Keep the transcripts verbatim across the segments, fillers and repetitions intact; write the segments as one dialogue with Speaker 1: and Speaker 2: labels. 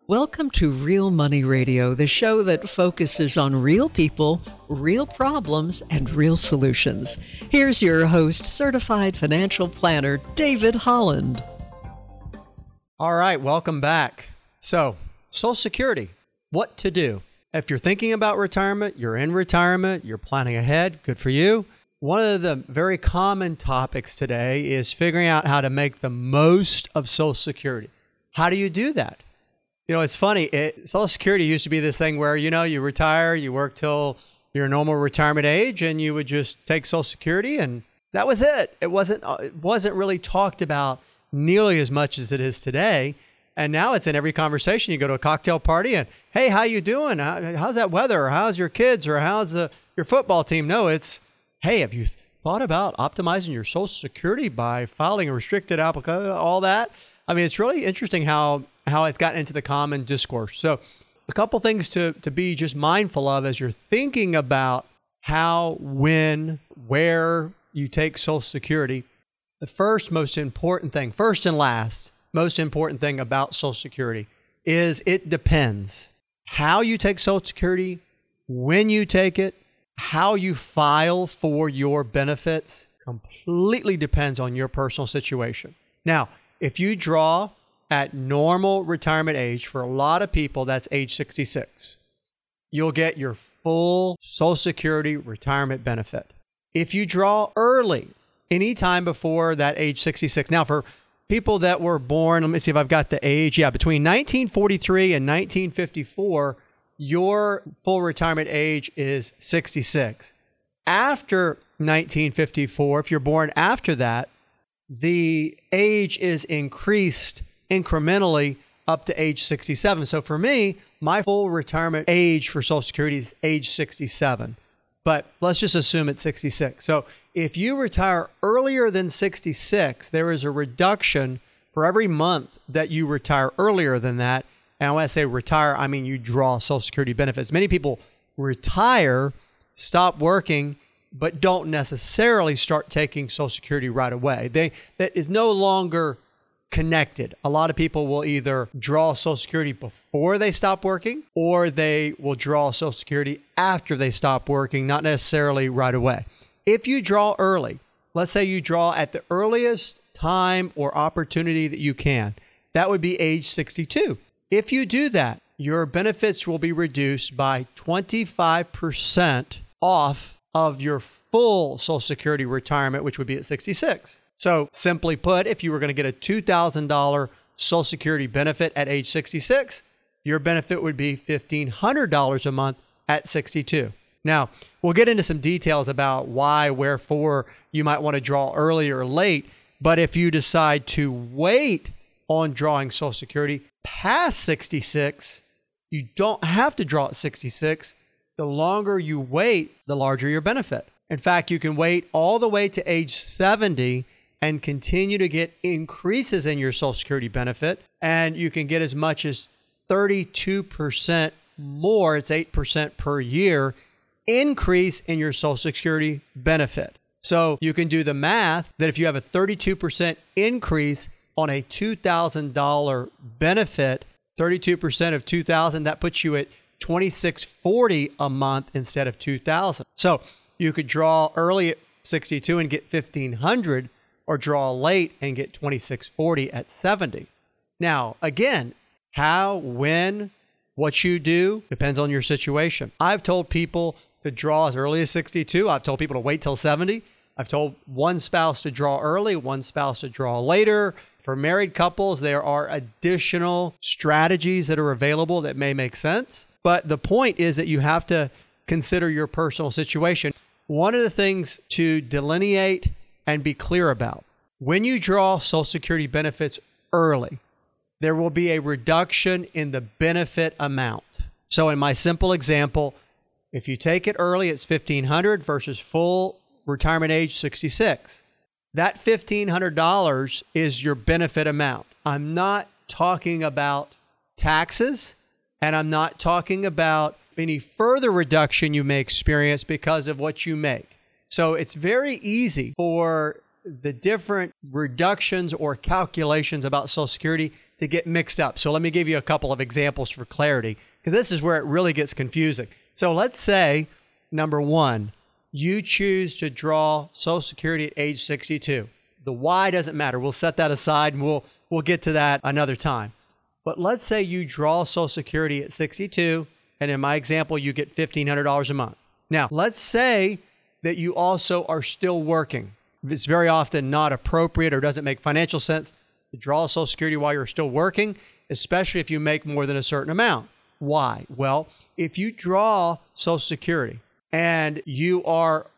Speaker 1: Welcome to Real Money Radio, the show that focuses on real people, real problems, and real solutions. Here's your host, certified financial planner, David Holland.
Speaker 2: All right, welcome back. So, Social Security, what to do? If you're thinking about retirement, you're in retirement, you're planning ahead, good for you. One of the very common topics today is figuring out how to make the most of Social Security. How do you do that? You know, it's funny. It, Social Security used to be this thing where, you know, you retire, you work till your normal retirement age, and you would just take Social Security, and that was it. It wasn't. It wasn't really talked about nearly as much as it is today. And now it's in every conversation. You go to a cocktail party, and hey, how you doing? How, how's that weather? Or how's your kids? Or how's the your football team? No, it's hey, have you thought about optimizing your Social Security by filing a restricted application? All that. I mean, it's really interesting how. how it's gotten into the common discourse. So a couple things to, to be just mindful of as you're thinking about how, when, where you take Social Security. The first most important thing, first and last, most important thing about Social Security is it depends. How you take Social Security, when you take it, how you file for your benefits completely depends on your personal situation. Now, if you draw at normal retirement age, for a lot of people, that's age sixty-six. You'll get your full Social Security retirement benefit. If you draw early, anytime before that age sixty-six. Now, for people that were born, let me see if I've got the age. Yeah, between nineteen forty-three and nineteen fifty-four, your full retirement age is sixty-six. After nineteen fifty-four, if you're born after that, the age is increased incrementally up to age sixty-seven. So for me, my full retirement age for Social Security is age sixty-seven. But let's just assume it's sixty-six. So if you retire earlier than sixty-six, there is a reduction for every month that you retire earlier than that. And when I say retire, I mean you draw Social Security benefits. Many people retire, stop working, but don't necessarily start taking Social Security right away. They, that is no longer connected. A lot of people will either draw Social Security before they stop working, or they will draw Social Security after they stop working, not necessarily right away. If you draw early, let's say you draw at the earliest time or opportunity that you can, that would be age sixty-two. If you do that, your benefits will be reduced by twenty-five percent off of your full Social Security retirement, which would be at sixty-six. So simply put, if you were going to get a two thousand dollars Social Security benefit at age sixty-six, your benefit would be fifteen hundred dollars a month at sixty-two. Now, we'll get into some details about why, wherefore you might want to draw early or late. But if you decide to wait on drawing Social Security past sixty-six, you don't have to draw at sixty-six. The longer you wait, the larger your benefit. In fact, you can wait all the way to age seventy and continue to get increases in your Social Security benefit. And you can get as much as thirty-two percent more, it's eight percent per year, increase in your Social Security benefit. So you can do the math that if you have a thirty-two percent increase on a two thousand dollars benefit, thirty-two percent of two thousand dollars, that puts you at twenty-six forty a month instead of two thousand. So you could draw early at sixty-two and get fifteen hundred, or draw late and get twenty-six forty at seventy. Now, again, how, when, what you do depends on your situation. I've told people to draw as early as sixty-two. I've told people to wait till seventy. I've told one spouse to draw early, one spouse to draw later. For married couples, there are additional strategies that are available that may make sense. But the point is that you have to consider your personal situation. One of the things to delineate and be clear about, when you draw Social Security benefits early, there will be a reduction in the benefit amount. So in my simple example, if you take it early, it's fifteen hundred dollars versus full retirement age sixty-six. That fifteen hundred dollars is your benefit amount. I'm not talking about taxes, and I'm not talking about any further reduction you may experience because of what you make. So it's very easy for the different reductions or calculations about Social Security to get mixed up. So let me give you a couple of examples for clarity, because this is where it really gets confusing. So let's say, number one, you choose to draw Social Security at age sixty-two. The why doesn't matter. We'll set that aside and we'll we'll get to that another time. But let's say you draw Social Security at sixty-two, and in my example, you get fifteen hundred dollars a month. Now, let's say that you also are still working. It's very often not appropriate or doesn't make financial sense to draw Social Security while you're still working, especially if you make more than a certain amount. Why? Well, if you draw Social Security and you are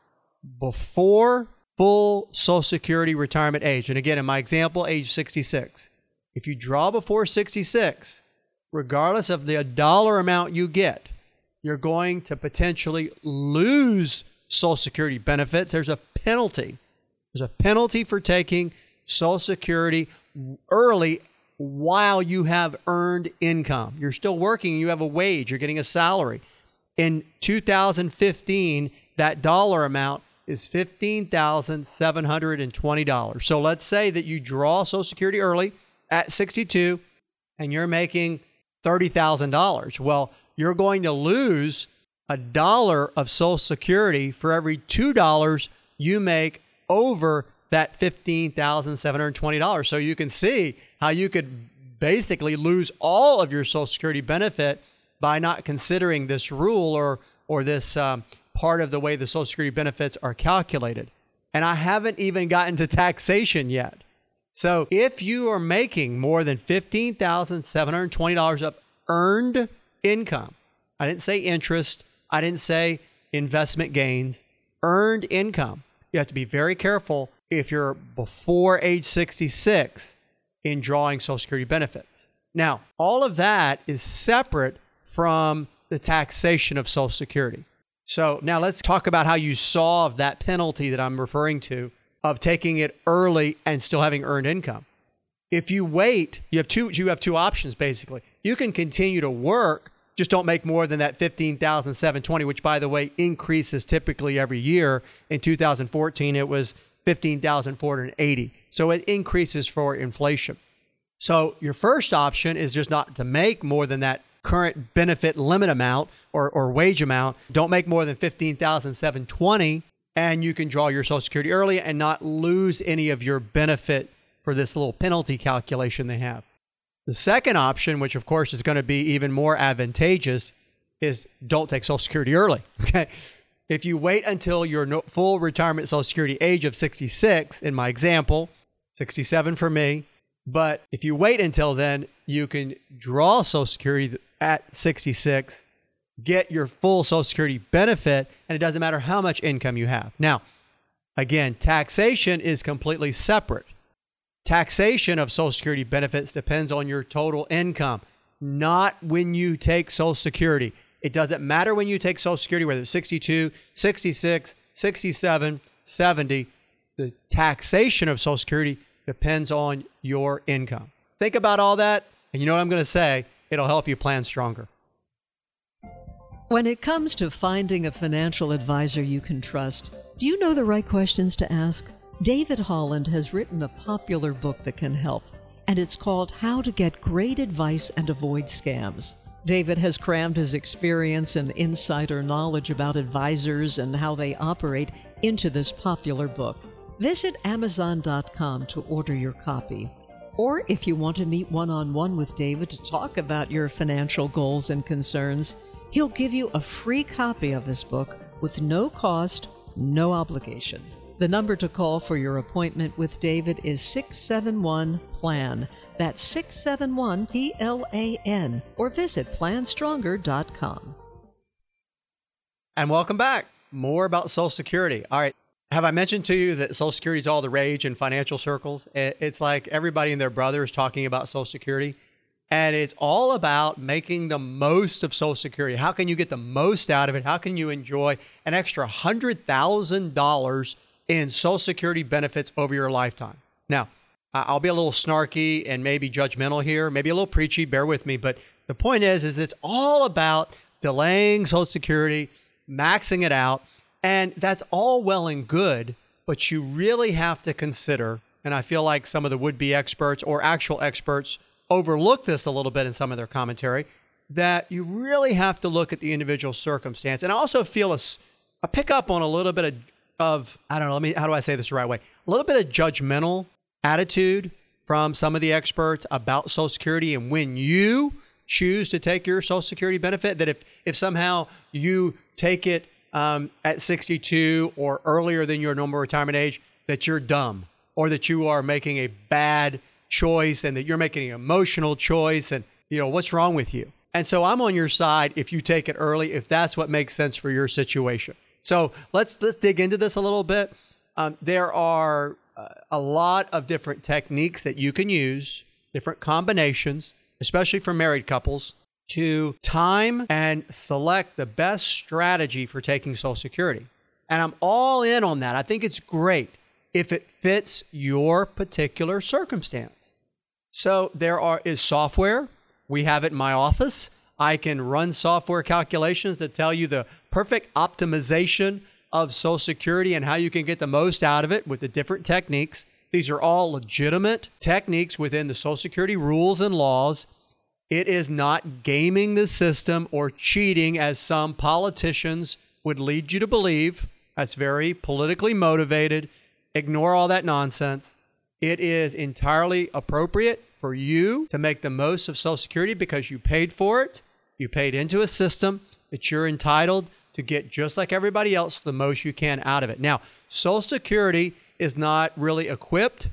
Speaker 2: before full Social Security retirement age, and again, in my example, age sixty-six, if you draw before sixty-six, regardless of the dollar amount you get, you're going to potentially lose Social Security benefits. There's a penalty. There's a penalty for taking Social Security early while you have earned income. You're still working, you have a wage, you're getting a salary. In two thousand fifteen, that dollar amount is fifteen thousand seven hundred twenty dollars. So let's say that you draw Social Security early at sixty-two and you're making thirty thousand dollars. Well, you're going to lose a dollar of Social Security for every two dollars you make over that fifteen thousand seven hundred twenty dollars. So you can see how you could basically lose all of your Social Security benefit by not considering this rule or or this um, part of the way the Social Security benefits are calculated. And I haven't even gotten to taxation yet. So if you are making more than fifteen thousand seven hundred twenty dollars of earned income, I didn't say interest, I didn't say investment gains, earned income, you have to be very careful if you're before age sixty-six in drawing Social Security benefits. Now, all of that is separate from the taxation of Social Security. So now let's talk about how you solve that penalty that I'm referring to of taking it early and still having earned income. If you wait, you have two, you have two options basically. You can continue to work, just don't make more than that fifteen thousand seven hundred twenty dollars, which by the way increases typically every year. In two thousand fourteen, it was fifteen thousand four hundred eighty dollars. So it increases for inflation. So your first option is just not to make more than that current benefit limit amount or, or wage amount. Don't make more than fifteen thousand seven hundred twenty dollars, and you can draw your Social Security early and not lose any of your benefit for this little penalty calculation they have. The second option, which of course is going to be even more advantageous, is don't take Social Security early. Okay, if you wait until your no, full retirement Social Security age of sixty-six, in my example, sixty-seven for me, but if you wait until then, you can draw Social Security at sixty-six, get your full Social Security benefit, and it doesn't matter how much income you have. Now, again, taxation is completely separate. Taxation of Social Security benefits depends on your total income, not when you take Social Security. It doesn't matter when you take Social Security, whether it's sixty-two, sixty-six, sixty-seven, seventy. The taxation of Social Security depends on your income. Think about all that, and you know what I'm going to say? It'll help you plan stronger.
Speaker 1: When it comes to finding a financial advisor you can trust, do you know the right questions to ask? David Holland has written a popular book that can help, and it's called How to Get Great Advice and Avoid Scams. David has crammed his experience and insider knowledge about advisors and how they operate into this popular book. Visit Amazon dot com to order your copy. Or if you want to meet one-on-one with David to talk about your financial goals and concerns, he'll give you a free copy of his book with no cost, no obligation. The number to call for your appointment with David is six seven one plan. That's six seven one P L A N. Or visit plan stronger dot com.
Speaker 2: And welcome back. More about Social Security. All right. Have I mentioned to you that Social Security is all the rage in financial circles? It's like everybody and their brother is talking about Social Security. And it's all about making the most of Social Security. How can you get the most out of it? How can you enjoy an extra one hundred thousand dollars in Social Security benefits over your lifetime? Now, I'll be a little snarky and maybe judgmental here, maybe a little preachy, bear with me, but the point is, is it's all about delaying Social Security, maxing it out, and that's all well and good, but you really have to consider, and I feel like some of the would-be experts or actual experts overlook this a little bit in some of their commentary, that you really have to look at the individual circumstance. And I also feel a, a pick up on a little bit of, of, I don't know, let me, how do I say this the right way? A little bit of judgmental attitude from some of the experts about Social Security and when you choose to take your Social Security benefit, that if, if somehow you take it um, at sixty-two or earlier than your normal retirement age, that you're dumb or that you are making a bad choice and that you're making an emotional choice and, you know, what's wrong with you? And so I'm on your side if you take it early, if that's what makes sense for your situation. So let's let's dig into this a little bit. Um, there are uh, a lot of different techniques that you can use, different combinations, especially for married couples, to time and select the best strategy for taking Social Security. And I'm all in on that. I think it's great if it fits your particular circumstance. So there are is software. We have it in my office. I can run software calculations that tell you the perfect optimization of Social Security and how you can get the most out of it with the different techniques. These are all legitimate techniques within the Social Security rules and laws. It is not gaming the system or cheating as some politicians would lead you to believe. That's very politically motivated. Ignore all that nonsense. It is entirely appropriate for you to make the most of Social Security because you paid for it. You paid into a system that you're entitled to get, just like everybody else, the most you can out of it. Now, Social Security is not really equipped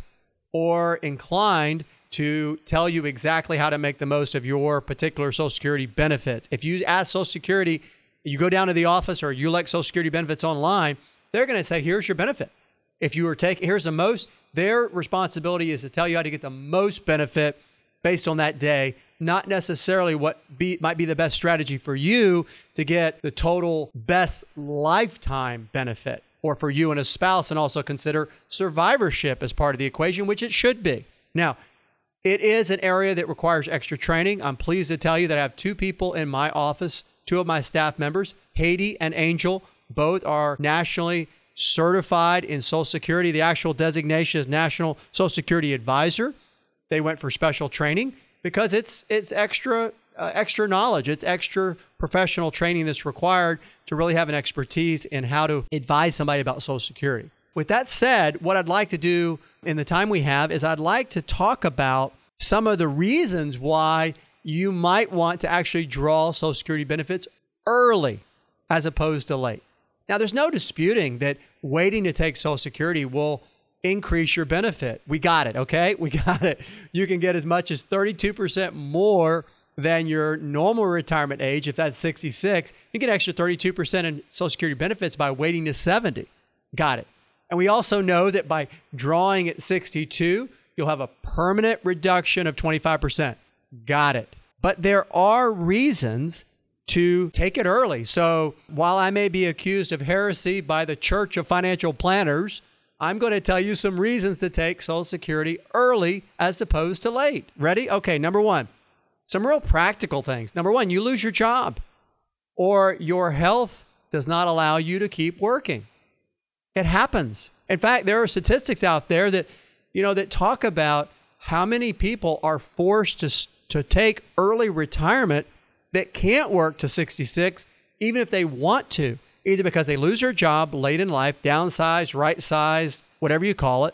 Speaker 2: or inclined to tell you exactly how to make the most of your particular Social Security benefits. If you ask Social Security, you go down to the office or you elect Social Security benefits online, they're going to say, here's your benefits. If you were taking, here's the most, their responsibility is to tell you how to get the most benefit based on that day, not necessarily what be, might be the best strategy for you to get the total best lifetime benefit, or for you and a spouse, and also consider survivorship as part of the equation, which it should be. Now, it is an area that requires extra training. I'm pleased to tell you that I have two people in my office, two of my staff members, Haiti and Angel. Both are nationally certified in Social Security. The actual designation is National Social Security Advisor. They went for special training because it's it's extra uh, extra knowledge. It's extra professional training that's required to really have an expertise in how to advise somebody about Social Security. With that said, what I'd like to do in the time we have is I'd like to talk about some of the reasons why you might want to actually draw Social Security benefits early as opposed to late. Now, there's no disputing that waiting to take Social Security will increase your benefit. We got it, okay? We got it. You can get as much as thirty-two percent more than your normal retirement age. If that's sixty-six, you get extra thirty-two percent in Social Security benefits by waiting to seventy. Got it. And we also know that by drawing at sixty-two, you'll have a permanent reduction of twenty-five percent. Got it. But there are reasons to take it early. So while I may be accused of heresy by the Church of Financial Planners, I'm going to tell you some reasons to take Social Security early as opposed to late. Ready? Okay, number one, some real practical things. Number one, you lose your job or your health does not allow you to keep working. It happens. In fact, there are statistics out there that, you know, that talk about how many people are forced to, to take early retirement that can't work to sixty-six, even if they want to, either because they lose their job late in life, downsized, right-sized, whatever you call it,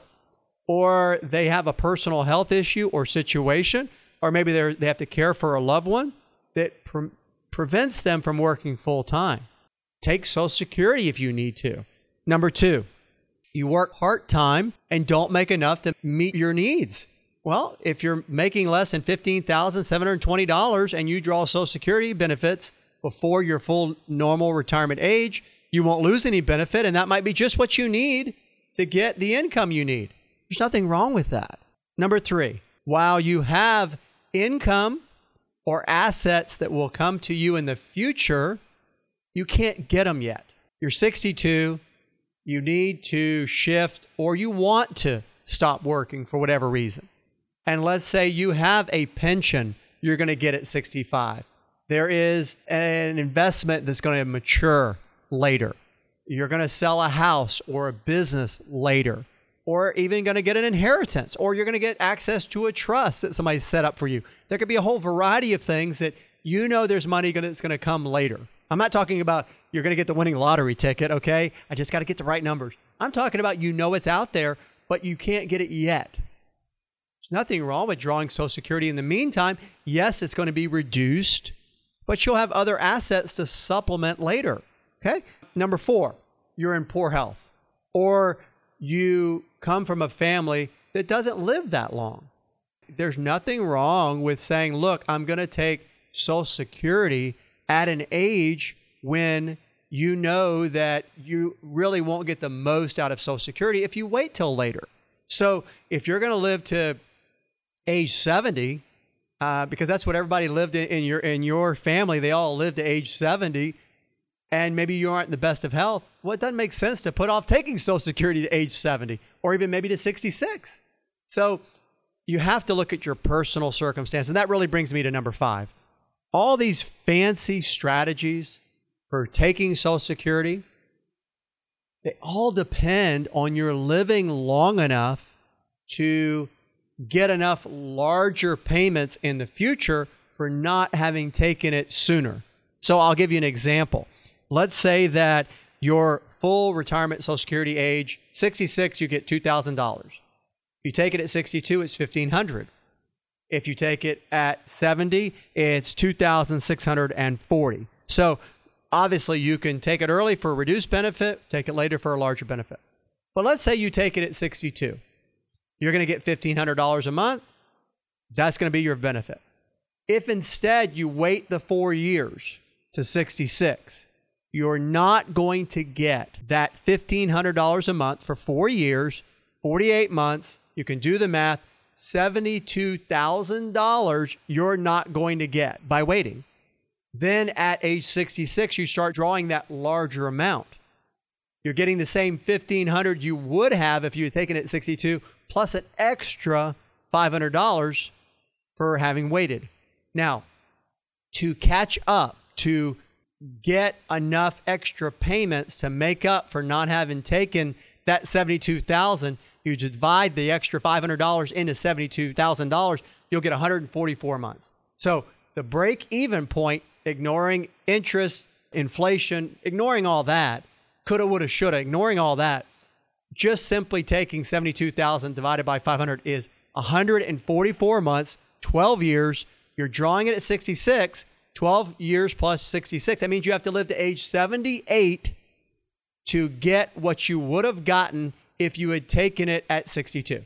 Speaker 2: or they have a personal health issue or situation, or maybe they they have to care for a loved one that pre- prevents them from working full-time. Take Social Security if you need to. Number two, you work part-time and don't make enough to meet your needs. Well, if you're making less than fifteen thousand seven hundred twenty dollars and you draw Social Security benefits before your full normal retirement age, you won't lose any benefit, and that might be just what you need to get the income you need. There's nothing wrong with that. Number three, while you have income or assets that will come to you in the future, you can't get them yet. You're sixty-two, you need to shift, or you want to stop working for whatever reason. And let's say you have a pension you're going to get at sixty-five. There is an investment that's going to mature later. You're going to sell a house or a business later. or even going to get an inheritance, or you're going to get access to a trust that somebody set up for you. There could be a whole variety of things that you know there's money gonna, that's going to come later. I'm not talking about you're going to get the winning lottery ticket, okay? I just got to get the right numbers. I'm talking about you know it's out there, but you can't get it yet. There's nothing wrong with drawing Social Security in the meantime. Yes, it's going to be reduced, but you'll have other assets to supplement later, okay? Number four, you're in poor health, or you come from a family that doesn't live that long. There's nothing wrong with saying, look, I'm going to take Social Security at an age when you know that you really won't get the most out of Social Security if you wait till later. So if you're going to live to age seventy, uh, because that's what everybody lived in, in your in your family, they all lived to age seventy, and maybe you aren't in the best of health, well, it doesn't make sense to put off taking Social Security to age seventy, or even maybe to sixty-six. So you have to look at your personal circumstance, and that really brings me to number five. All these fancy strategies for taking Social Security, they all depend on your living long enough to get enough larger payments in the future for not having taken it sooner. So I'll give you an example. Let's say that your full retirement Social Security age, sixty-six, you get two thousand dollars. If you take it at sixty-two, it's fifteen hundred dollars. If you take it at seventy, it's two thousand six hundred forty dollars. So obviously you can take it early for a reduced benefit, take it later for a larger benefit. But let's say you take it at sixty-two. You're going to get fifteen hundred dollars a month. That's going to be your benefit. If instead you wait the four years to sixty-six, you're not going to get that fifteen hundred dollars a month for four years, forty-eight months. You can do the math. seventy-two thousand dollars you're not going to get by waiting. Then at age sixty-six, you start drawing that larger amount. You're getting the same fifteen hundred dollars you would have if you had taken it at sixty-two, plus an extra five hundred dollars for having waited. Now, to catch up, to get enough extra payments to make up for not having taken that seventy-two thousand dollars, you divide the extra five hundred dollars into seventy-two thousand dollars, you'll get one hundred forty-four months. So the break-even point, ignoring interest, inflation, ignoring all that, coulda, woulda, shoulda, ignoring all that, just simply taking seventy-two thousand divided by five hundred is one hundred forty-four months, twelve years. You're drawing it at sixty-six, twelve years plus sixty-six. That means you have to live to age seventy-eight to get what you would have gotten if you had taken it at sixty-two.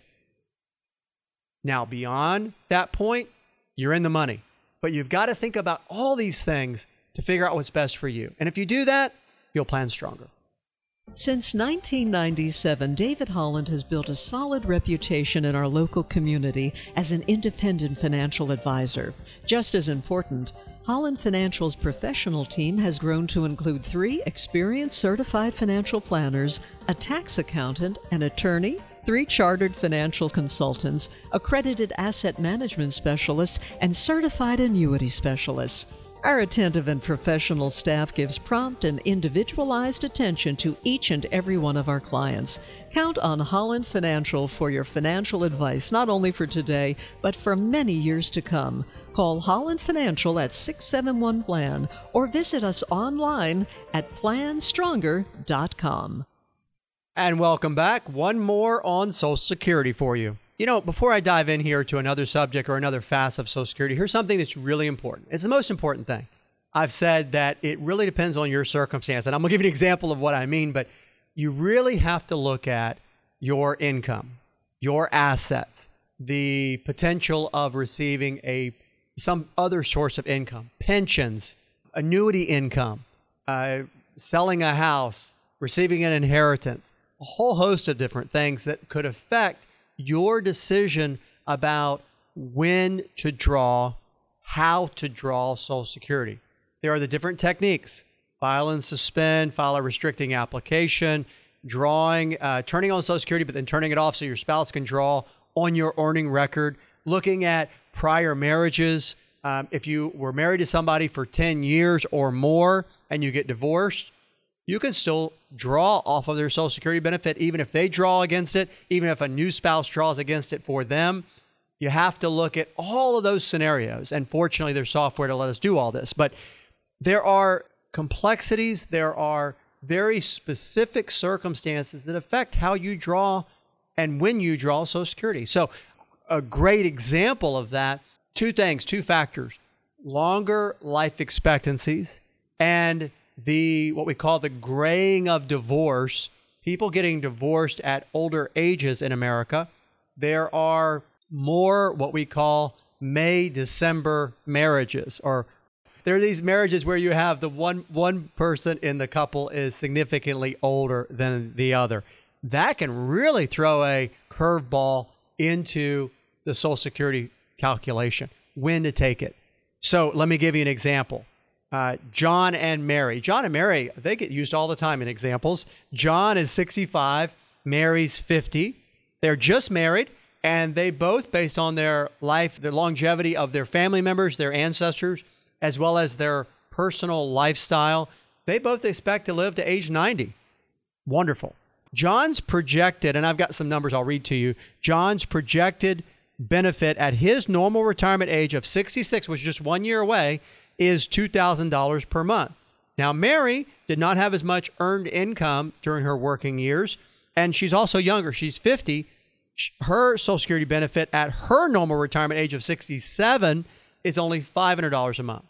Speaker 2: Now, beyond that point, you're in the money. But you've got to think about all these things to figure out what's best for you. And if you do that, you'll plan stronger.
Speaker 1: Since nineteen ninety-seven, David Holland has built a solid reputation in our local community as an independent financial advisor. Just as important, Holland Financial's professional team has grown to include three experienced certified financial planners, a tax accountant, an attorney, three chartered financial consultants, accredited asset management specialists, and certified annuity specialists. Our attentive and professional staff gives prompt and individualized attention to each and every one of our clients. Count on Holland Financial for your financial advice, not only for today, but for many years to come. Call Holland Financial at six seven one plan or visit us online at plan stronger dot com.
Speaker 2: And welcome back. One more on Social Security for you. You know, before I dive in here to another subject or another facet of Social Security, here's something that's really important. It's the most important thing. I've said that it really depends on your circumstance, and I'm going to give you an example of what I mean, but you really have to look at your income, your assets, the potential of receiving a some other source of income, pensions, annuity income, uh, selling a house, receiving an inheritance, a whole host of different things that could affect your decision about when to draw, how to draw Social Security. There are the different techniques: file and suspend, file a restricting application, drawing, uh, turning on Social Security, but then turning it off so your spouse can draw on your earning record, looking at prior marriages. Um, if you were married to somebody for ten years or more and you get divorced, you can still draw off of their Social Security benefit, even if they draw against it, even if a new spouse draws against it for them. You have to look at all of those scenarios. And fortunately, there's software to let us do all this. But there are complexities, there are very specific circumstances that affect how you draw and when you draw Social Security. So a great example of that, two things, two factors: longer life expectancies and the what we call the graying of divorce, people getting divorced at older ages in America. There are more what we call May-December marriages, or there are these marriages where you have the one one person in the couple is significantly older than the other. That can really throw a curveball into the Social Security calculation, when to take it. So let me give you an example. Uh, John and Mary. John and Mary, they get used all the time in examples. John is sixty-five, Mary's fifty. They're just married, and they both, based on their life, the longevity of their family members, their ancestors, as well as their personal lifestyle, they both expect to live to age ninety. Wonderful. John's projected, and I've got some numbers I'll read to you, John's projected benefit at his normal retirement age of sixty-six, which is just one year away, is two thousand dollars per month. Now, Mary did not have as much earned income during her working years, and she's also younger. She's fifty. Her Social Security benefit at her normal retirement age of sixty-seven is only five hundred dollars a month.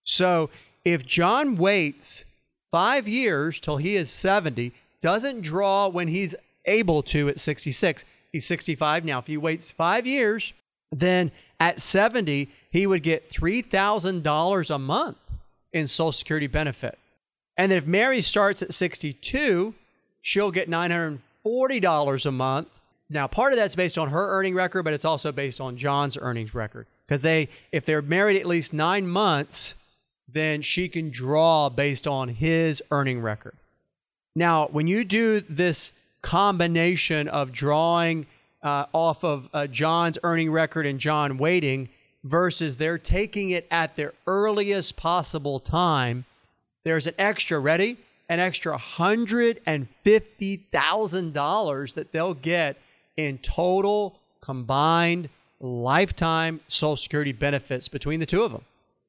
Speaker 2: So if John waits five years till he is seventy, doesn't draw when he's able to at sixty-six, he's sixty-five now. If he waits five years, then at seventy, he would get three thousand dollars a month in Social Security benefit. And then if Mary starts at sixty-two, she'll get nine hundred forty dollars a month. Now, part of that's based on her earning record, but it's also based on John's earnings record. Because they, if they're married at least nine months, then she can draw based on his earning record. Now, when you do this combination of drawing uh, off of uh, John's earning record and John waiting versus they're taking it at their earliest possible time, there's an extra, ready? An extra one hundred fifty thousand dollars that they'll get in total combined lifetime Social Security benefits between the two of them.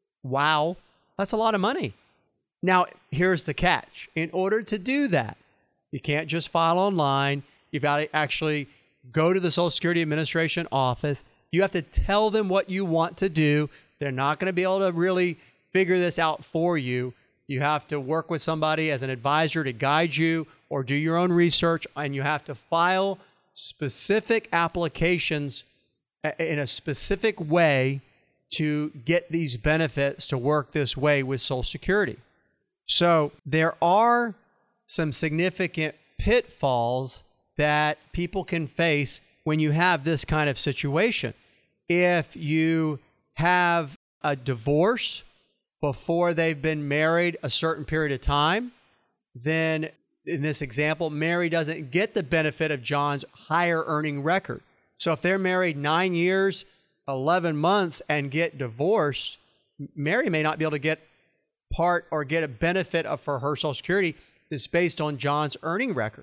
Speaker 2: Wow, that's a lot of money. Now, here's the catch. In order to do that, you can't just file online. You've got to actually go to the Social Security Administration office. You have to tell them what you want to do. They're not going to be able to really figure this out for you. You have to work with somebody as an advisor to guide you or do your own research, and you have to file specific applications in a specific way to get these benefits to work this way with Social Security. So there are some significant pitfalls that people can face when you have this kind of situation. If you have a divorce before they've been married a certain period of time, then in this example, Mary doesn't get the benefit of John's higher earning record. So if they're married nine years, eleven months, and get divorced, Mary may not be able to get part or get a benefit of for her Social Security that's based on John's earning record.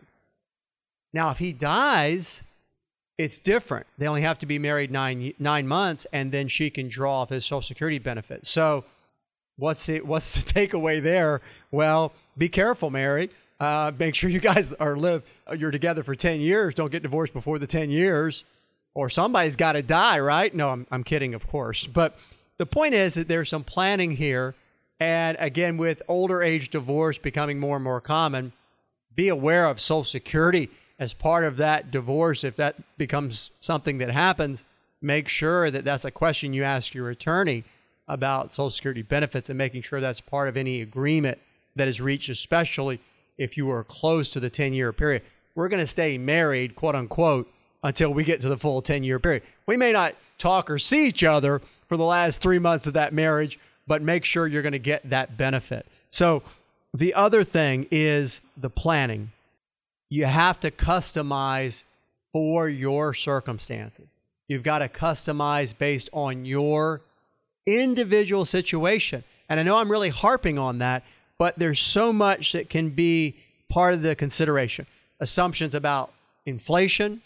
Speaker 2: Now, if he dies, it's different. They only have to be married nine nine months, and then she can draw off his Social Security benefit. So what's the, what's the takeaway there? Well, be careful, Mary. Uh, make sure you guys are live. You're together for ten years. Don't get divorced before the ten years, or somebody's got to die, right? No, I'm I'm kidding, of course. But the point is that there's some planning here, and again, with older age divorce becoming more and more common, be aware of Social Security as part of that divorce. If that becomes something that happens, make sure that that's a question you ask your attorney about Social Security benefits, and making sure that's part of any agreement that is reached, especially if you are close to the ten-year period. We're going to stay married, quote unquote, until we get to the full ten-year period. We may not talk or see each other for the last three months of that marriage, but make sure you're going to get that benefit. So the other thing is the planning. You have to customize for your circumstances. You've got to customize based on your individual situation. And I know I'm really harping on that, but there's so much that can be part of the consideration. Assumptions about inflation,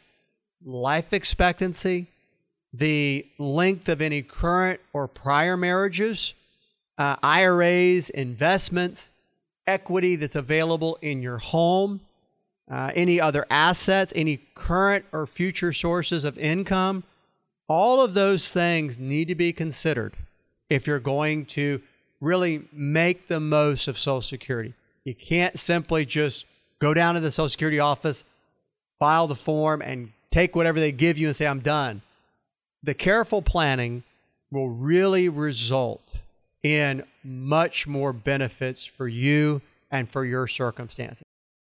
Speaker 2: life expectancy, the length of any current or prior marriages, uh, I R As, investments, equity that's available in your home, uh, any other assets, any current or future sources of income. All of those things need to be considered if you're going to really make the most of Social Security. You can't simply just go down to the Social Security office, file the form, and take whatever they give you and say, I'm done. The careful planning will really result in much more benefits for you and for your circumstances.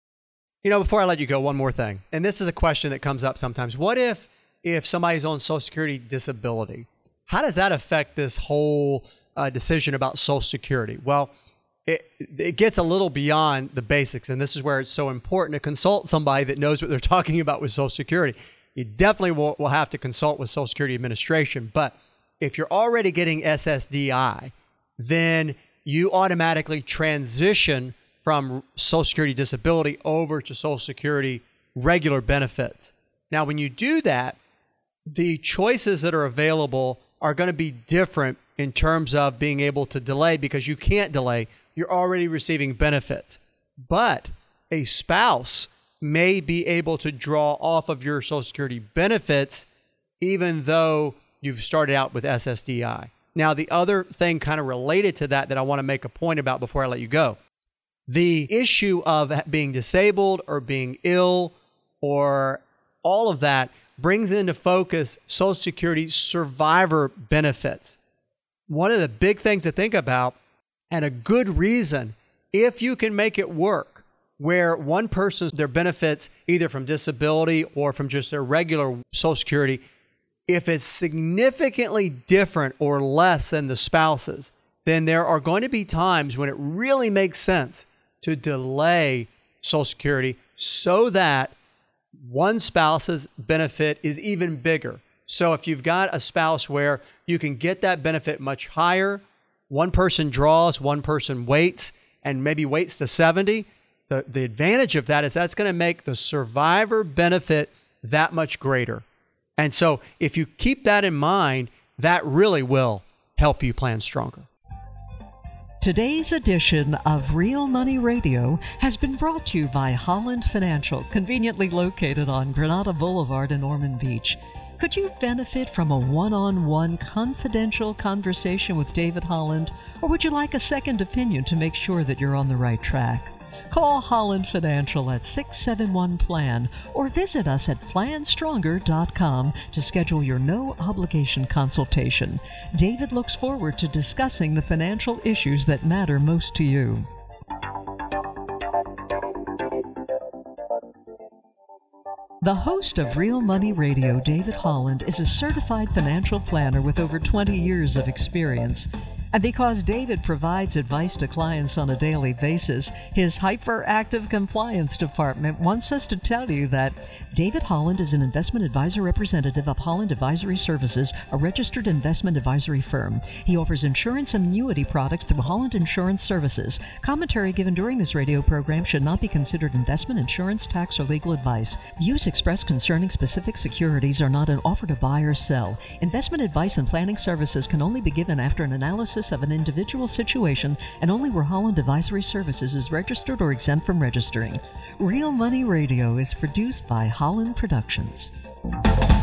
Speaker 2: You know, before I let you go, one more thing. And this is a question that comes up sometimes. What if if somebody's on Social Security disability? How does that affect this whole uh, decision about Social Security? Well, it, it gets a little beyond the basics, and this is where it's so important to consult somebody that knows what they're talking about with Social Security. You definitely will, will have to consult with Social Security Administration, but if you're already getting S S D I, then you automatically transition from Social Security disability over to Social Security regular benefits. Now, when you do that, the choices that are available are going to be different in terms of being able to delay, because you can't delay. You're already receiving benefits. But a spouse may be able to draw off of your Social Security benefits even though you've started out with S S D I. Now, the other thing kind of related to that that I want to make a point about before I let you go, the issue of being disabled or being ill or all of that brings into focus Social Security survivor benefits. One of the big things to think about, and a good reason, if you can make it work, where one person's their benefits, either from disability or from just their regular Social Security, if it's significantly different or less than the spouse's, then there are going to be times when it really makes sense to delay Social Security so that one spouse's benefit is even bigger. So if you've got a spouse where you can get that benefit much higher, one person draws, one person waits, and maybe waits to seventy, the, the advantage of that is that's going to make the survivor benefit that much greater. And so if you keep that in mind, that really will help you plan stronger.
Speaker 1: Today's edition of Real Money Radio has been brought to you by Holland Financial, conveniently located on Granada Boulevard in Ormond Beach. Could you benefit from a one-on-one confidential conversation with David Holland, or would you like a second opinion to make sure that you're on the right track? Call Holland Financial at six seven one plan or visit us at plan stronger dot com to schedule your no-obligation consultation. David looks forward to discussing the financial issues that matter most to you. The host of Real Money Radio, David Holland, is a certified financial planner with over twenty years of experience. And because David provides advice to clients on a daily basis, his hyperactive compliance department wants us to tell you that David Holland is an investment advisor representative of Holland Advisory Services, a registered investment advisory firm. He offers insurance and annuity products through Holland Insurance Services. Commentary given during this radio program should not be considered investment, insurance, tax, or legal advice. Views expressed concerning specific securities are not an offer to buy or sell. Investment advice and planning services can only be given after an analysis of an individual situation and only where Holland Advisory Services is registered or exempt from registering. Real Money Radio is produced by Holland Productions.